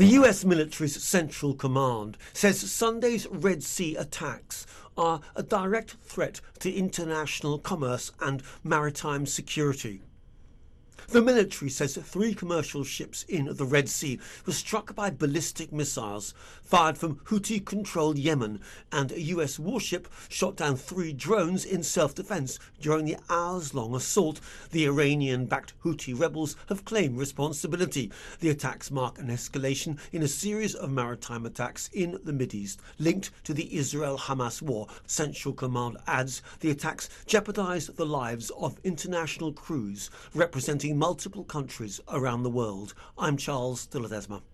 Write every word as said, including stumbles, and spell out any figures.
The U S military's Central Command says Sunday's Red Sea attacks are a direct threat to international commerce and maritime security. The military says three commercial ships in the Red Sea were struck by ballistic missiles fired from Houthi-controlled Yemen, and a U S warship shot down three drones in self-defense during the hours-long assault. The Iranian-backed Houthi rebels have claimed responsibility. The attacks mark an escalation in a series of maritime attacks in the Mideast linked to the Israel-Hamas war. Central Command adds the attacks jeopardized the lives of international crews representing multiple countries around the world. I'm Charles de Ledesma.